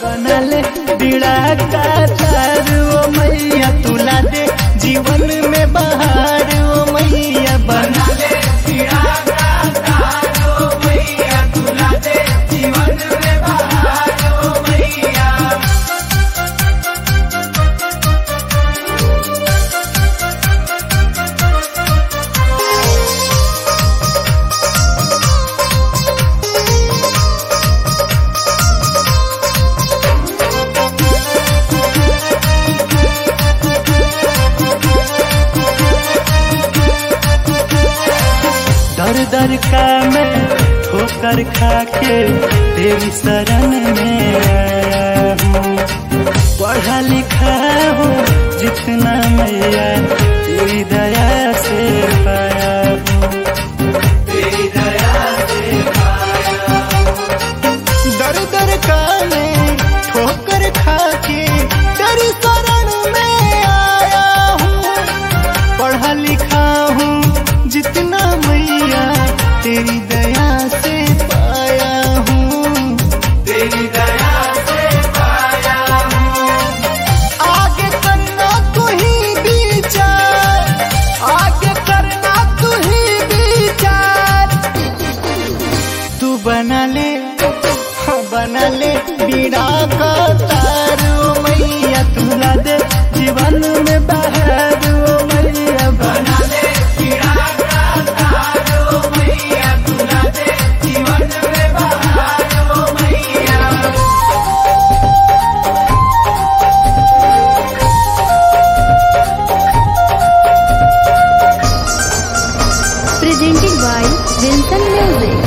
बना ले बीड़ा का तार ओ मैया तुला दे जीवन में बहार ओ मैया बना ले बीड़ा का तार ओ मैया तुला दे जीवन में बहार ओ मैया। दर दर का मैं ठोकर खा के तेरी शरण में आया हूँ। पढ़ा लिखा हूँ जितना मैया तेरी दया से पाया हूँ, तेरी दया से पाया हूँ। दर दर का मैं ठोकर खा के तेरी शरण में आया हूँ। पढ़ा लिखा हूँ जितना मैया तेरी दया से पाया हूँ, तेरी दया से पाया हूँ। आगे करना तू ही विचार, आगे करना तू ही विचार। तू बना ले बीड़ा का तार ओ मैया तुला दे जीवन में बहार ओ मैया बना ले बीड़ा का तार ओ मैया तुला दे जीवन में बहार ओ मैया। Presented by Vincent Music.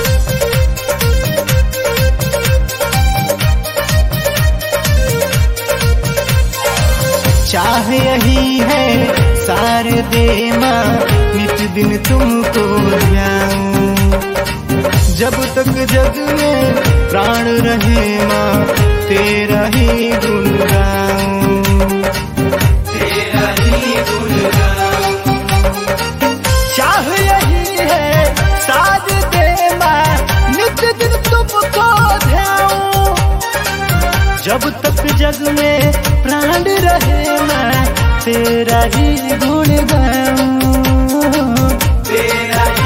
चाह यही है सारे दे माँ नित दिन तुमको ध्याऊं। जब तक जग में प्राण रहे माँ तेरा ही गुण गाऊं, तेरा ही गुण गाऊं। चाह यही है सारे दे माँ नित दिन तुमको ध्याऊं। जब तक जग में प्राण रहे मैं तेरा ही गुण गाऊं, तेरा ही